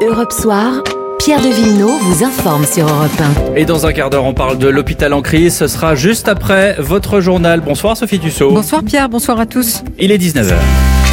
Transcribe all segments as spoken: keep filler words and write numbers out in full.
Europe Soir, Pierre de Villeneuve vous informe sur Europe un. Et dans un quart d'heure, on parle de l'hôpital en crise. Ce sera juste après votre journal. Bonsoir Sophie Tussaud. Bonsoir Pierre, bonsoir à tous. Il est dix-neuf heures.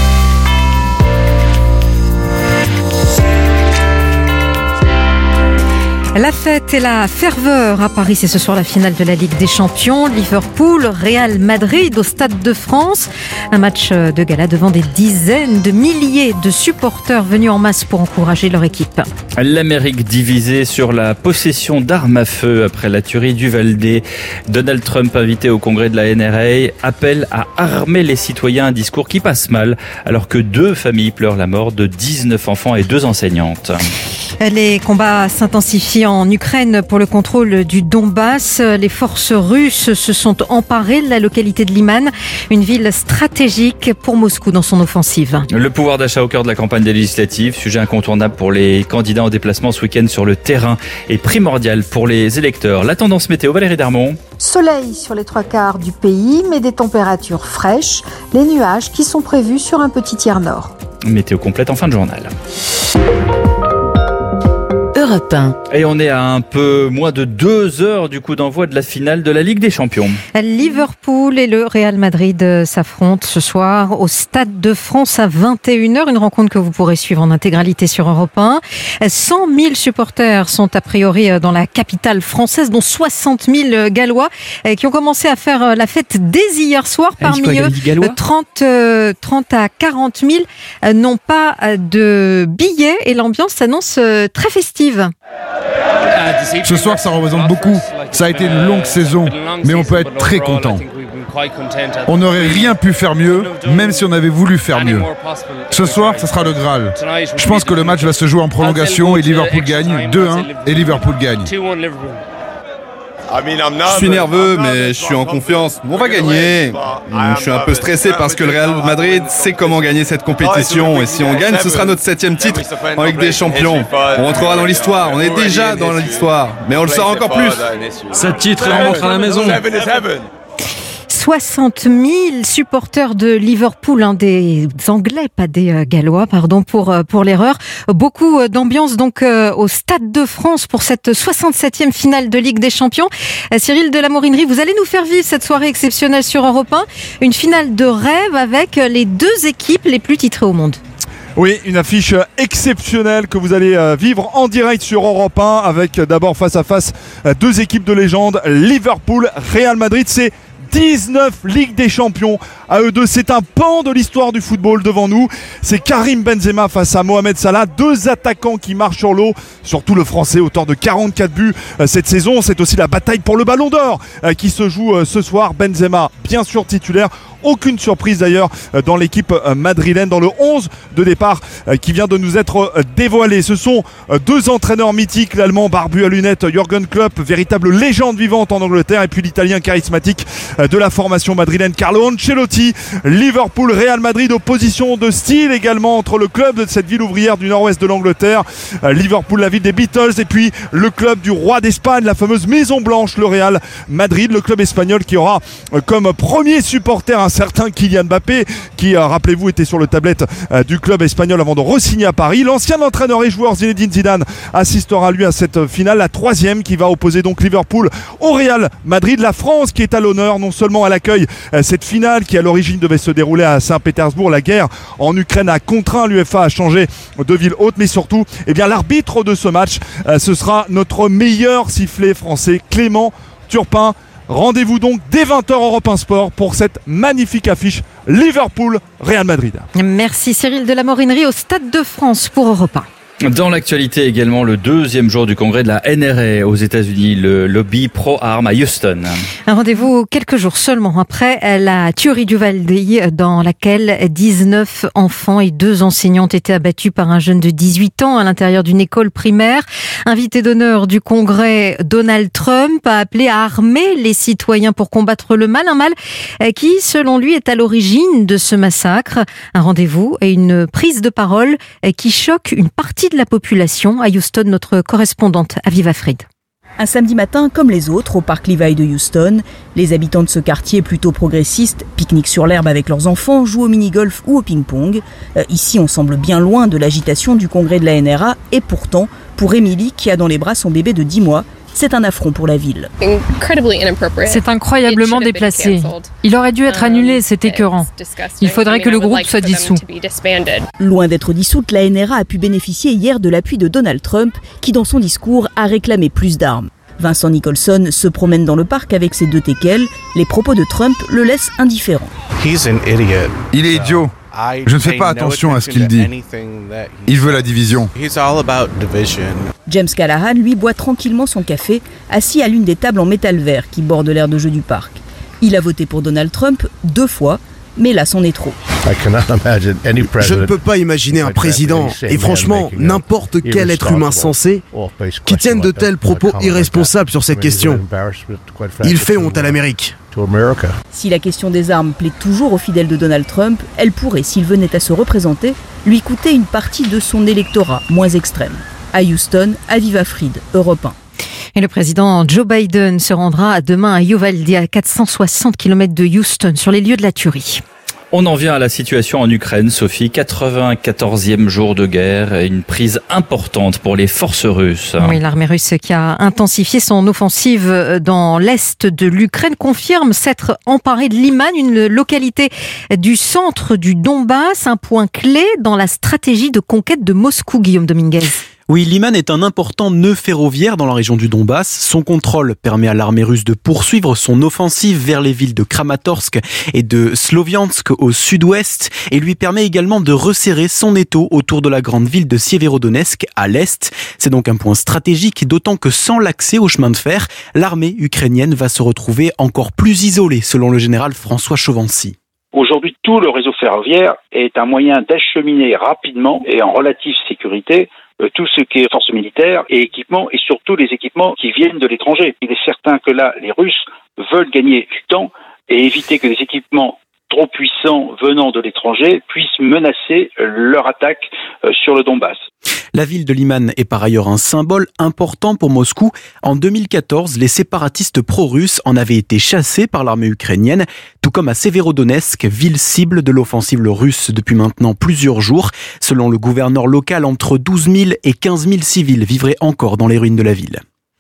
La fête et la ferveur à Paris, c'est ce soir la finale de la Ligue des Champions. Liverpool, Real Madrid au Stade de France. Un match de gala devant des dizaines de milliers de supporters venus en masse pour encourager leur équipe. L'Amérique divisée sur la possession d'armes à feu après la tuerie d'Uvalde. Donald Trump, invité au congrès de la N R A, appelle à armer les citoyens, un discours qui passe mal alors que deux familles pleurent la mort de dix-neuf enfants et deux enseignantes. Les combats s'intensifient en Ukraine pour le contrôle du Donbass. Les forces russes se sont emparées de la localité de Liman, une ville stratégique pour Moscou dans son offensive. Le pouvoir d'achat au cœur de la campagne des législatives, sujet incontournable pour les candidats en déplacement ce week-end sur le terrain et primordial pour les électeurs. La tendance météo, Valérie Darmon. Soleil sur les trois quarts du pays, mais des températures fraîches, les nuages qui sont prévus sur un petit tiers nord. Météo complète en fin de journal. Europe un. Et on est à un peu moins de deux heures du coup d'envoi de la finale de la Ligue des Champions. Liverpool et le Real Madrid s'affrontent ce soir au Stade de France à vingt et une heures. Une rencontre que vous pourrez suivre en intégralité sur Europe un. cent mille supporters sont a priori dans la capitale française, dont soixante mille Gallois qui ont commencé à faire la fête dès hier soir. Parmi eux, trente, trente à quarante mille n'ont pas de billets et l'ambiance s'annonce très festive. Ce soir, ça représente beaucoup. Ça a été une longue saison, mais on peut être très content. On n'aurait rien pu faire mieux, même si on avait voulu faire mieux. Ce soir, ça sera le Graal. Je pense que le match va se jouer en prolongation et Liverpool gagne deux un et Liverpool gagne. Je suis nerveux, mais je suis en confiance. On va gagner. Je suis un peu stressé parce que le Real Madrid sait comment gagner cette compétition. Et si on gagne, ce sera notre septième titre en Ligue des Champions. On rentrera dans l'histoire. On est déjà dans l'histoire. Mais on le sera encore plus. Sept titres et on rentre à la maison. soixante mille supporters de Liverpool, hein, des Anglais, pas des euh, Gallois, pardon pour euh, pour l'erreur. Beaucoup euh, d'ambiance donc euh, au Stade de France pour cette soixante-septième finale de Ligue des Champions. Euh, Cyril de la Morinerie, vous allez nous faire vivre cette soirée exceptionnelle sur Europe un, une finale de rêve avec les deux équipes les plus titrées au monde. Oui, une affiche exceptionnelle que vous allez vivre en direct sur Europe un avec d'abord face à face deux équipes de légende, Liverpool, Real Madrid. C'est dix-neuf Ligue des Champions à eux deux, c'est un pan de l'histoire du football devant nous. C'est Karim Benzema face à Mohamed Salah, deux attaquants qui marchent sur l'eau, surtout le français, auteur de quarante-quatre buts cette saison. C'est aussi la bataille pour le Ballon d'Or qui se joue ce soir. Benzema bien sûr titulaire, aucune surprise d'ailleurs dans l'équipe madrilène, dans le onze de départ qui vient de nous être dévoilé. Ce sont deux entraîneurs mythiques, l'allemand barbu à lunettes Jürgen Klopp, véritable légende vivante en Angleterre, et puis l'italien charismatique de la formation madrilène Carlo Ancelotti. Liverpool, Real Madrid, opposition de style également entre le club de cette ville ouvrière du nord-ouest de l'Angleterre, Liverpool, la ville des Beatles, et puis le club du roi d'Espagne, la fameuse Maison Blanche, le Real Madrid, le club espagnol qui aura comme premier supporter un certain Kylian Mbappé qui, rappelez-vous, était sur le tablette du club espagnol avant de re-signer à Paris. L'ancien entraîneur et joueur Zinedine Zidane assistera lui à cette finale, la troisième qui va opposer donc Liverpool au Real Madrid. La France qui est à l'honneur, non seulement à l'accueil cette finale qui à l'origine devait se dérouler à Saint-Pétersbourg. La guerre en Ukraine a contraint l'UEFA à changer de ville haute, mais surtout, eh bien, l'arbitre de ce match, ce sera notre meilleur sifflet français, Clément Turpin. Rendez-vous donc dès vingt heures Europe un Sport pour cette magnifique affiche Liverpool-Real Madrid. Merci Cyril de la Morinerie au Stade de France pour Europe un. Dans l'actualité également, le deuxième jour du congrès de la N R A aux États-Unis, le lobby pro-armes à Houston. Un rendez-vous quelques jours seulement après la tuerie d'Uvalde, dans laquelle dix-neuf enfants et deux enseignantes étaient abattus par un jeune de dix-huit ans à l'intérieur d'une école primaire. Invité d'honneur du congrès, Donald Trump a appelé à armer les citoyens pour combattre le mal, un mal qui, selon lui, est à l'origine de ce massacre. Un rendez-vous et une prise de parole qui choque une partie de la population. À Houston, notre correspondante Aviva Fried. Un samedi matin comme les autres au parc Levi de Houston, les habitants de ce quartier plutôt progressiste pique-niquent sur l'herbe avec leurs enfants, jouent au mini-golf ou au ping-pong. Euh, ici, on semble bien loin de l'agitation du congrès de la N R A et pourtant, pour Emily qui a dans les bras son bébé de dix mois, c'est un affront pour la ville. C'est incroyablement déplacé. Il aurait dû être annulé, c'est écœurant. Il faudrait que le groupe soit dissous. Loin d'être dissoute, la N R A a pu bénéficier hier de l'appui de Donald Trump, qui dans son discours a réclamé plus d'armes. Vincent Nicholson se promène dans le parc avec ses deux teckels. Les propos de Trump le laissent indifférent. Il est idiot. Je ne fais pas attention à ce qu'il dit. Il veut la division. James Callahan, lui, boit tranquillement son café, assis à l'une des tables en métal vert qui bordent l'aire de jeu du parc. Il a voté pour Donald Trump deux fois, mais là, c'en est trop. Je ne peux pas imaginer un président, et franchement, n'importe quel être humain sensé, qui tienne de tels propos irresponsables sur cette question. Il fait honte à l'Amérique. Si la question des armes plaît toujours aux fidèles de Donald Trump, elle pourrait, s'il venait à se représenter, lui coûter une partie de son électorat moins extrême. À Houston, Aviva Fried, Europe un. Et le président Joe Biden se rendra demain à Uvalde, à quatre cent soixante kilomètres de Houston, sur les lieux de la tuerie. On en vient à la situation en Ukraine, Sophie. quatre-vingt-quatorzième jour de guerre, une prise importante pour les forces russes. Oui, l'armée russe qui a intensifié son offensive dans l'est de l'Ukraine confirme s'être emparée de Liman, une localité du centre du Donbass, un point clé dans la stratégie de conquête de Moscou, Guillaume Dominguez. Oui, Liman est un important nœud ferroviaire dans la région du Donbass. Son contrôle permet à l'armée russe de poursuivre son offensive vers les villes de Kramatorsk et de Sloviansk au sud-ouest et lui permet également de resserrer son étau autour de la grande ville de Sieverodonetsk à l'est. C'est donc un point stratégique, d'autant que sans l'accès au chemin de fer, l'armée ukrainienne va se retrouver encore plus isolée, selon le général François Chauvency. Aujourd'hui, tout le réseau ferroviaire est un moyen d'acheminer rapidement et en relative sécurité tout ce qui est forces militaires et équipements, et surtout les équipements qui viennent de l'étranger. Il est certain que là, les Russes veulent gagner du temps et éviter que des équipements trop puissants venant de l'étranger puissent menacer leur attaque sur le Donbass. La ville de Liman est par ailleurs un symbole important pour Moscou. En deux mille quatorze, les séparatistes pro-russes en avaient été chassés par l'armée ukrainienne, tout comme à Severodonetsk, ville cible de l'offensive russe depuis maintenant plusieurs jours. Selon le gouverneur local, entre douze mille et quinze mille civils vivraient encore dans les ruines de la ville.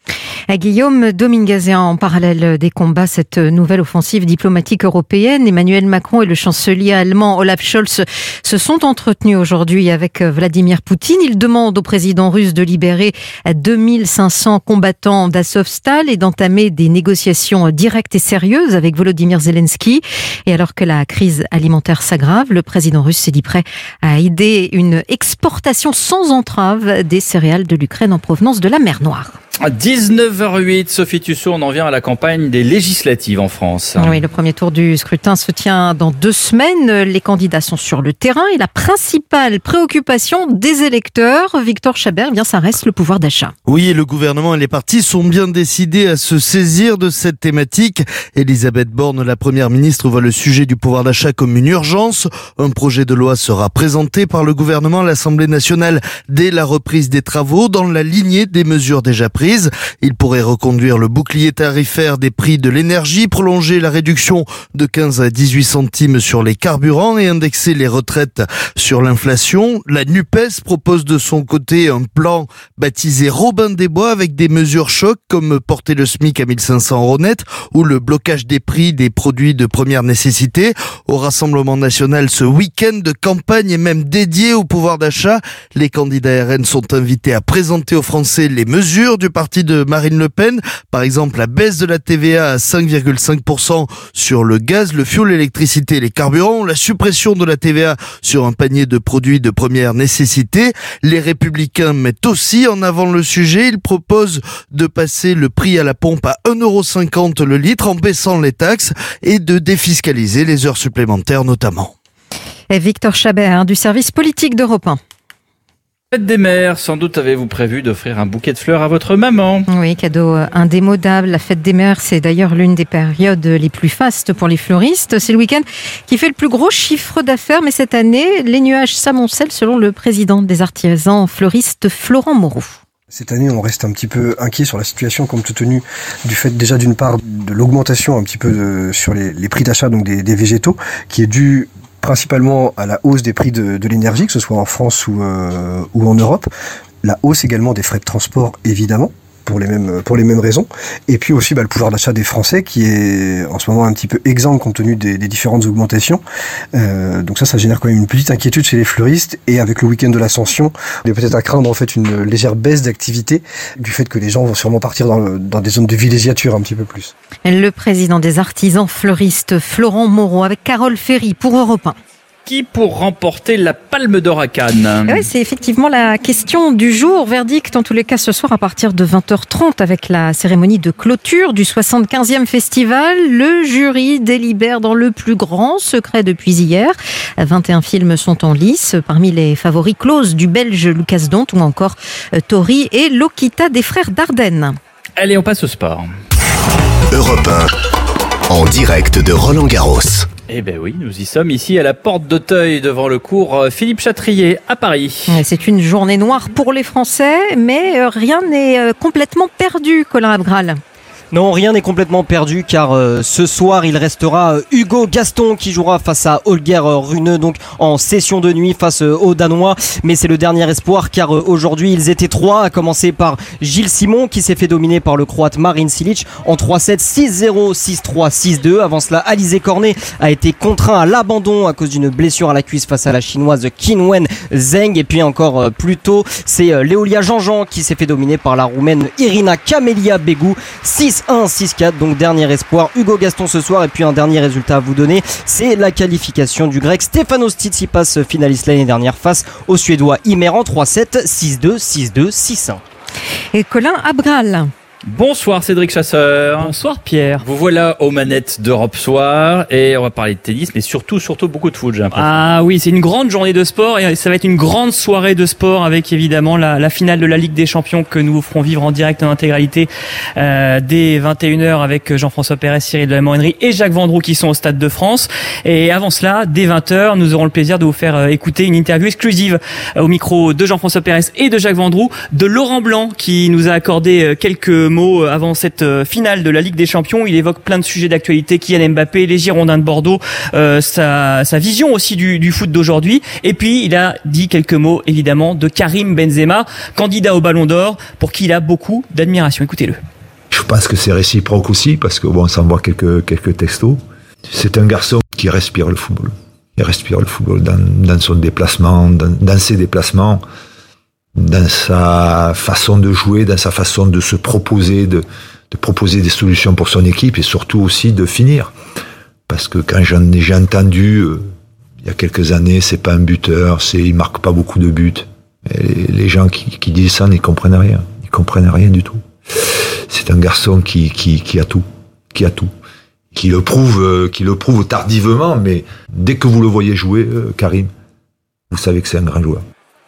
À Guillaume Dominguez, en parallèle des combats, cette nouvelle offensive diplomatique européenne, Emmanuel Macron et le chancelier allemand Olaf Scholz se sont entretenus aujourd'hui avec Vladimir Poutine. Ils demandent au président russe de libérer deux mille cinq cents combattants d'Azovstal et d'entamer des négociations directes et sérieuses avec Volodymyr Zelensky. Et alors que la crise alimentaire s'aggrave, le président russe s'est dit prêt à aider une exportation sans entrave des céréales de l'Ukraine en provenance de la mer Noire. À dix-neuf heures huit, Sophie Tussaud, on en vient à la campagne des législatives en France. Oui, le premier tour du scrutin se tient dans deux semaines. Les candidats sont sur le terrain et la principale préoccupation des électeurs, Victor Chabert, eh bien, ça reste le pouvoir d'achat. Oui, et le gouvernement et les partis sont bien décidés à se saisir de cette thématique. Elisabeth Borne, la première ministre, voit le sujet du pouvoir d'achat comme une urgence. Un projet de loi sera présenté par le gouvernement à l'Assemblée nationale dès la reprise des travaux, dans la lignée des mesures déjà prises. Il pourrait reconduire le bouclier tarifaire des prix de l'énergie, prolonger la réduction de quinze à dix-huit centimes sur les carburants et indexer les retraites sur l'inflation. La NUPES propose de son côté un plan baptisé Robin des Bois avec des mesures chocs comme porter le SMIC à mille cinq cents euros net ou le blocage des prix des produits de première nécessité. Au Rassemblement national, ce week-end de campagne est même dédié au pouvoir d'achat. Les candidats R N sont invités à présenter aux Français les mesures du parti de Marine Le Pen, par exemple la baisse de la T V A à cinq virgule cinq pour cent sur le gaz, le fioul, l'électricité et les carburants, la suppression de la T V A sur un panier de produits de première nécessité. Les Républicains mettent aussi en avant le sujet. Ils proposent de passer le prix à la pompe à un euro cinquante le litre en baissant les taxes et de défiscaliser les heures supplémentaires notamment. Et Victor Chabert du service politique d'Europe un. Fête des mères, sans doute avez-vous prévu d'offrir un bouquet de fleurs à votre maman. Oui, cadeau indémodable. La fête des mères, c'est d'ailleurs l'une des périodes les plus fastes pour les fleuristes. C'est le week-end qui fait le plus gros chiffre d'affaires, mais cette année, les nuages s'amoncellent selon le président des artisans fleuristes, Florent Moreau. Cette année, on reste un petit peu inquiet sur la situation compte tenu du fait déjà d'une part de l'augmentation un petit peu de, sur les, les prix d'achat donc des, des végétaux, qui est due principalement à la hausse des prix de, de l'énergie, que ce soit en France ou, euh, ou en Europe. La hausse également des frais de transport, évidemment, pour les mêmes, pour les mêmes raisons. Et puis aussi bah, le pouvoir d'achat des Français qui est en ce moment un petit peu exempt compte tenu des, des différentes augmentations. Euh, donc ça, ça génère quand même une petite inquiétude chez les fleuristes. Et avec le week-end de l'Ascension, il est peut-être à craindre en fait une légère baisse d'activité du fait que les gens vont sûrement partir dans, le, dans des zones de villégiature un petit peu plus. Le président des artisans fleuristes, Florent Moreau, avec Carole Ferry pour Europe un. Qui pour remporter la Palme d'Or à Cannes ? Oui, c'est effectivement la question du jour. Verdict, en tous les cas, ce soir à partir de vingt heures trente avec la cérémonie de clôture du soixante-quinzième festival. Le jury délibère dans le plus grand secret depuis hier. vingt et un films sont en lice. Parmi les favoris, Close du Belge Lucas Dont ou encore Tori et Lokita des frères Dardenne. Allez, on passe au sport. Europe un, en direct de Roland-Garros. Eh bien oui, nous y sommes ici à la porte d'Auteuil devant le cours Philippe Chatrier à Paris. C'est une journée noire pour les Français, mais rien n'est complètement perdu, Colin Abgral. Non, rien n'est complètement perdu car euh, ce soir il restera euh, Hugo Gaston qui jouera face à Holger Rune, donc en session de nuit face euh, aux Danois. Mais c'est le dernier espoir car euh, aujourd'hui ils étaient trois, à commencer par Gilles Simon qui s'est fait dominer par le Croate Marin Cilic en trois sept, six zéro, six trois, six deux. Avant cela, Alizé Cornet a été contraint à l'abandon à cause d'une blessure à la cuisse face à la chinoise Qinwen Zheng. Et puis encore euh, plus tôt, c'est euh, Léolia Jean-Jean qui s'est fait dominer par la Roumaine Irina Camelia Begu, six un, six quatre, donc dernier espoir Hugo Gaston ce soir. Et puis un dernier résultat à vous donner, c'est la qualification du grec Stefanos Tsitsipas, finaliste l'année dernière face au suédois Imeran, trois sept, six deux, six deux, six un. Et Colin Abgral. Bonsoir Cédric Chasseur. Bonsoir Pierre. Vous voilà aux manettes d'Europe Soir et on va parler de tennis, mais surtout, surtout beaucoup de foot, j'ai l'impression. Ah oui, c'est une grande journée de sport et ça va être une grande soirée de sport avec évidemment la, la finale de la Ligue des Champions que nous vous ferons vivre en direct en intégralité euh, dès vingt et une heures avec Jean-François Pérez, Cyril Delamont-Henry et Jacques Vendroux qui sont au Stade de France. Et avant cela, dès vingt heures, nous aurons le plaisir de vous faire euh, écouter une interview exclusive euh, au micro de Jean-François Pérez et de Jacques Vendroux, de Laurent Blanc qui nous a accordé euh, quelques mots avant cette finale de la Ligue des Champions. Il évoque plein de sujets d'actualité, Kylian Mbappé, les Girondins de Bordeaux, euh, sa, sa vision aussi du, du foot d'aujourd'hui. Et puis, il a dit quelques mots, évidemment, de Karim Benzema, candidat au Ballon d'Or, pour qui il a beaucoup d'admiration. Écoutez-le. Je pense que c'est réciproque aussi, parce que bon, on s'envoie quelques, quelques textos. C'est un garçon qui respire le football. Il respire le football dans, dans son déplacement, dans, dans ses déplacements, dans sa façon de jouer, dans sa façon de se proposer, de, de proposer des solutions pour son équipe et surtout aussi de finir. Parce que quand j'en ai, j'ai entendu, euh, il y a quelques années, c'est pas un buteur, c'est, il marque pas beaucoup de buts. Et les, les gens qui, qui disent ça n'y comprennent rien. Ils comprennent rien du tout. C'est un garçon qui, qui, qui a tout, qui a tout. Qui le prouve, euh, qui le prouve tardivement, mais dès que vous le voyez jouer, euh, Karim, vous savez que c'est un grand joueur.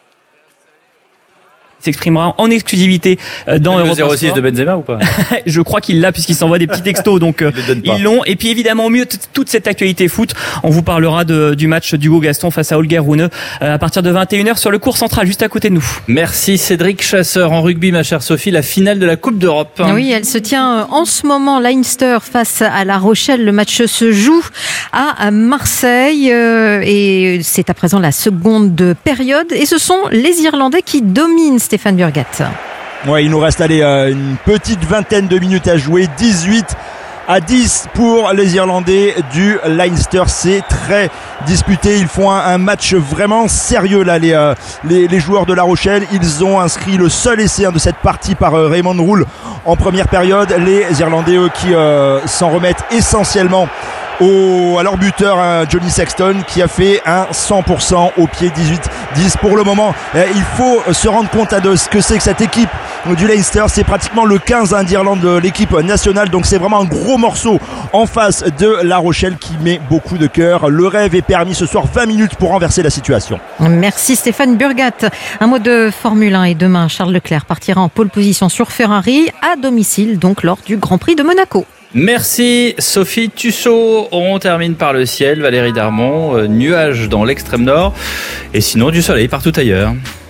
S'exprimera en exclusivité dans Europe un. Le zéro six de Benzema ou pas? Je crois qu'il l'a puisqu'il s'envoie des petits textos, donc ils l'ont. Et puis évidemment, au mieux de toute cette actualité foot, on vous parlera de, du match d'Hugo Gaston face à Holger Rune à partir de vingt et une heures sur le court central, juste à côté de nous. Merci Cédric Chasseur. En rugby, ma chère Sophie, la finale de la Coupe d'Europe. Oui, elle se tient en ce moment. Leinster face à La Rochelle. Le match se joue à Marseille et c'est à présent la seconde période. Et ce sont les Irlandais qui dominent. Stéphane Burgat. Ouais, il nous reste allez, euh, une petite vingtaine de minutes à jouer. dix-huit à dix pour les Irlandais du Leinster. C'est très disputé. Ils font un, un match vraiment sérieux là, les, euh, les, les joueurs de La Rochelle. Ils ont inscrit le seul essai hein, de cette partie par euh, Raymond Rhule en première période. Les Irlandais eux, qui euh, s'en remettent essentiellement Au, à leur buteur hein, Johnny Sexton qui a fait un cent pour cent au pied. Dix-huit dix pour le moment. Eh, il faut se rendre compte hein, de ce que c'est que cette équipe du Leinster. C'est pratiquement le quinze hein, d'Irlande de l'équipe nationale, donc c'est vraiment un gros morceau en face de La Rochelle qui met beaucoup de cœur. Le rêve est permis ce soir. Vingt minutes pour renverser la situation. Merci Stéphane Burgat. Un mot de Formule un et demain Charles Leclerc partira en pole position sur Ferrari à domicile, donc lors du Grand Prix de Monaco. Merci Sophie Tussaud. On termine par le ciel. Valérie Darmon, euh, nuages dans l'extrême nord et sinon du soleil partout ailleurs.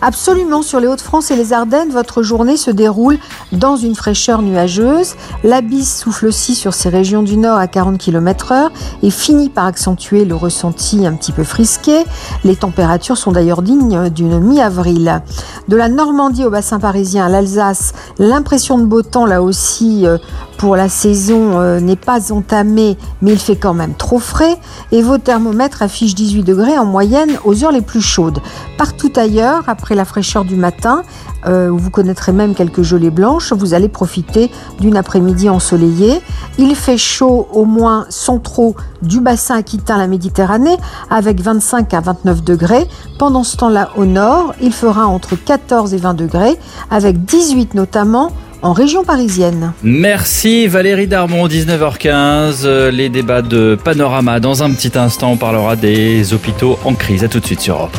Absolument, sur les Hauts-de-France et les Ardennes, votre journée se déroule dans une fraîcheur nuageuse. La bise souffle aussi sur ces régions du nord à quarante kilomètres heure et finit par accentuer le ressenti un petit peu frisqué. Les températures sont d'ailleurs dignes d'une mi-avril. De la Normandie au bassin parisien, à l'Alsace, l'impression de beau temps là aussi euh, pour la saison euh, n'est pas entamée, mais il fait quand même trop frais et vos thermomètres affichent dix-huit degrés en moyenne aux heures les plus chaudes. Partout ailleurs, après la fraîcheur du matin, euh, où vous connaîtrez même quelques gelées blanches, vous allez profiter d'une après-midi ensoleillée. Il fait chaud au moins sans trop du bassin aquitain à la Méditerranée avec vingt-cinq à vingt-neuf degrés. Pendant ce temps-là au nord, il fera entre quatorze et vingt degrés avec dix-huit notamment en région parisienne. Merci Valérie Darmon, dix-neuf heures quinze. Les débats de Panorama. Dans un petit instant, on parlera des hôpitaux en crise. À tout de suite sur Europe.